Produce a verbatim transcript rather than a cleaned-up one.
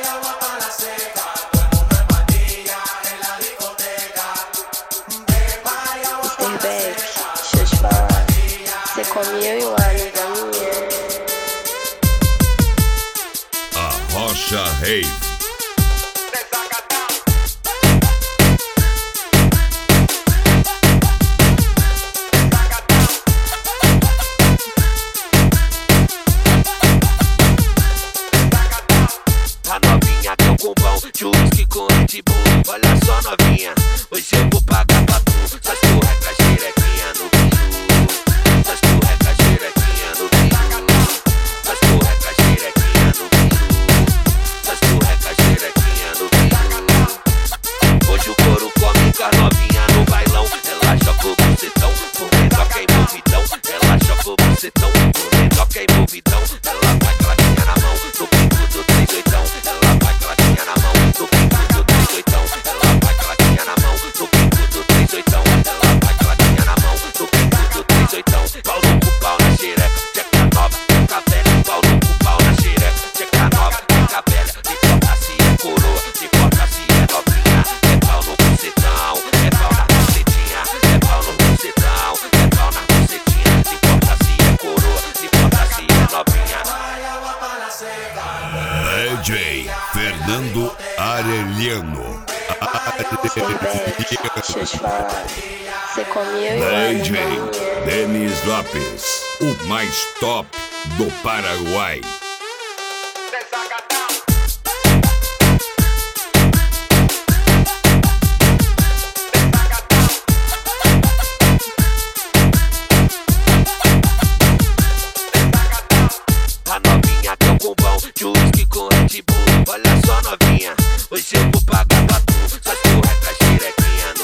mister Beck, deixa eu te falar. Você come eu e uma amiga minha. A Rocha Rave. A novinha quer um cupom de uísque com Red Bull. Olha só, novinha, hoje eu vou pagar pra tu. Só escorrega a xerequinha no biru. Só escorrega a xerequinha no biru. Só escorrega a xerequinha no biru. Só escorrega a xerequinha no biru. Hoje o couro come com a novinha no bailão. Ela joga o bucetão, por mendoca e movidão. Ela joga o bucetão, por mendoca e movidão. Ela vai claquinha na mão, no pico do três oitão. Ela vai claquinha na mão, no pico do três oitão. Ela vai claquinha na mão, no pico do três oitão. Ela vai claquinha na mão, no pico do três oitão. Pau no cu, pau na xereca, tcheca nova, tcheca velha. Pau no cu, pau na xereca, tcheca nova, tcheca velha. Me corta se é coroa, me corta se é novinha. É pau no bucetão, é pau na bucetinha. É pau no bucetão, é pau na bucetinha. Me corta se é coroa, me corta se é novinha. D J Fernando Arellano. mister Beck, deixa eu te falar. Você come eu e uma D amiga J minha. Denis Lopes, o mais top do Paraguai. A novinha quer um cupom de uísque com Red Bull. Olha só, novinha, hoje eu vou pagar pra tu. Só escorrega a xerequinha